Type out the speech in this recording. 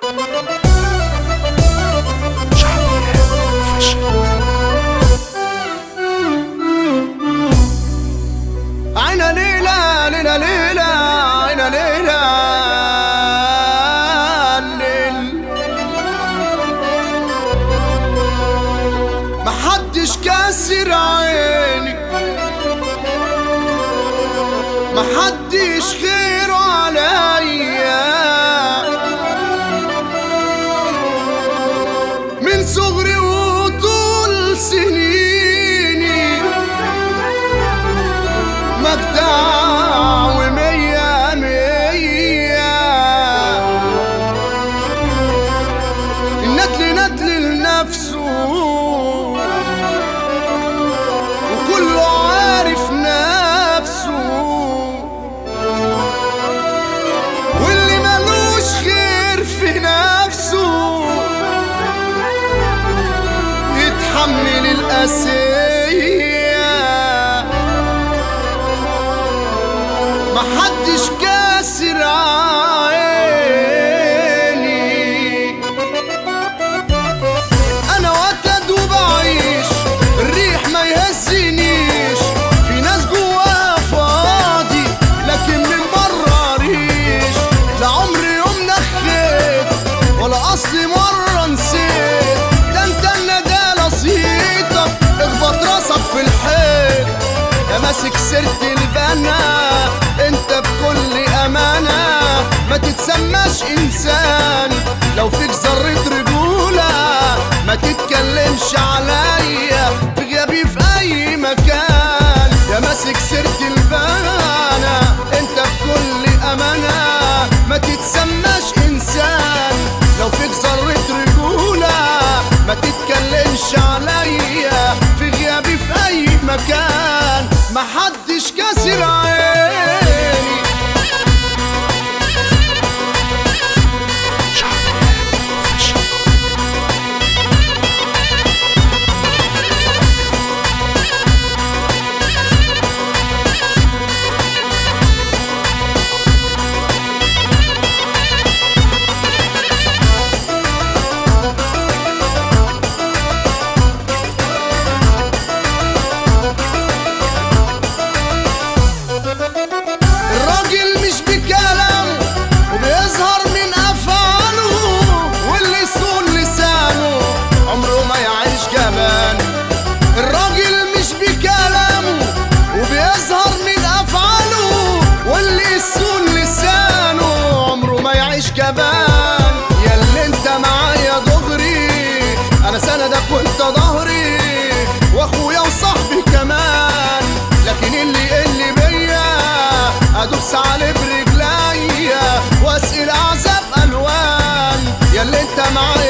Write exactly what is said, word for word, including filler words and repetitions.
عينا ليلة ليلة ليلة عينا ليلة الليل محدش كاسر عيني، محدش خيره عليا، من صغري وطول سنيني مجدع ومية مية، الندل ندل لنفسه وكله عارف نفسه، واللي ملوش خير في نفسه يتحمل القاسية. محدش كاسر عيني، انا وتد وبعيش الريح ما يهزنيش، في ناس جواها فاضي لكن من بره ريش، لا عمري يوم نخيت ولا اصلي مره نسيت، ده انت الندى لصيتك اخبط راسك في الحيط، يا ماسك سيرة البنا انت بكل امانة ما تتسماش انسان، لو فيك ذرة رجولة ما تتكلمش عليا في غيابي في اي مكان، يا ماسك سيرة البنا انت بكل امانة ما تتسماش انسان، لو فيك ذرة رجولة ما تتكلمش عليا في غيابي في اي مكان، محدش كاسر عيني. الراجل مش بكلام وبيظهر من افعاله، واللي يصون لسانه عمره ما يعيش جبان، الراجل مش بكلامه وبيظهر من افعاله، واللي يصون لسانه عمره ما يعيش جبان، ياللي انت معايا دغري انا سندك وانت ظهري واخويا وصاحبي كمان، لكن اللي اللي بيا ادوس عليه برجليا واسئل اعزاب الوان، ياللي انت معايا